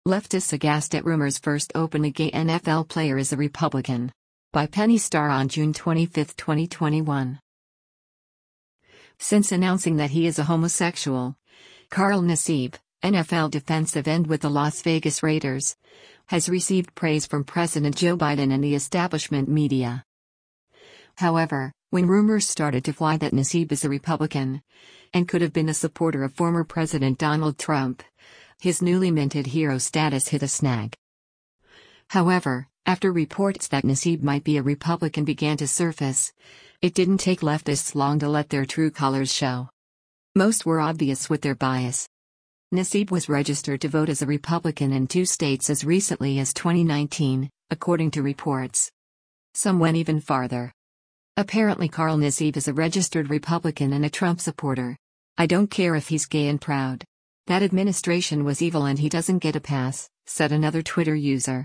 Leftists aghast at rumors first openly gay NFL player is a Republican. By Penny Starr on June 25, 2021. Since announcing that he is a homosexual, Carl Nassib, NFL defensive end with the Las Vegas Raiders, has received praise from President Joe Biden and the establishment media. However, when rumors started to fly that Nassib is a Republican and could have been a supporter of former President Donald Trump, his newly minted hero status hit a snag. However, after reports that Nassib might be a Republican began to surface, it didn't take leftists long to let their true colors show. Most were obvious with their bias. Nassib was registered to vote as a Republican in 2 states as recently as 2019, according to reports. Some went even farther. Apparently Carl Nassib is a registered Republican and a Trump supporter. I don't care if he's gay and proud. That administration was evil and he doesn't get a pass, said another Twitter user.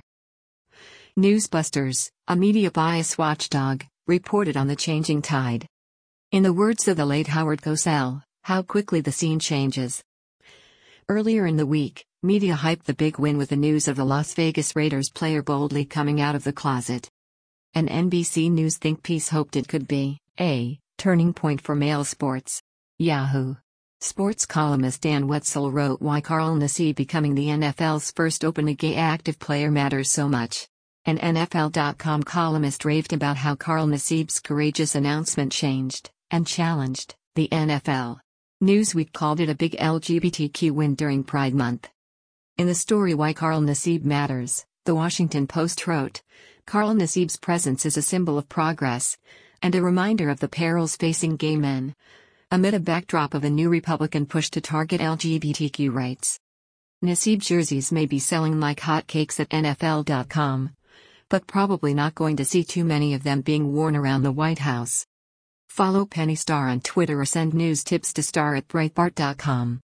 Newsbusters, a media bias watchdog, reported on the changing tide. In the words of the late Howard Cosell, how quickly the scene changes. Earlier in the week, media hyped the big win with the news of the Las Vegas Raiders player boldly coming out of the closet. An NBC News think piece hoped it could be a turning point for male sports. Yahoo! Sports columnist Dan Wetzel wrote why Carl Nassib becoming the NFL's first openly gay active player matters so much. An NFL.com columnist raved about how Carl Nassib's courageous announcement changed and challenged the NFL. Newsweek called it a big LGBTQ win during Pride Month. In the story Why Carl Nassib Matters, The Washington Post wrote, Carl Nassib's presence is a symbol of progress and a reminder of the perils facing gay men, amid a backdrop of a new Republican push to target LGBTQ rights. Nassib jerseys may be selling like hotcakes at NFL.com, but probably not going to see too many of them being worn around the White House. Follow Penny Starr on Twitter or send news tips to Starr@Breitbart.com.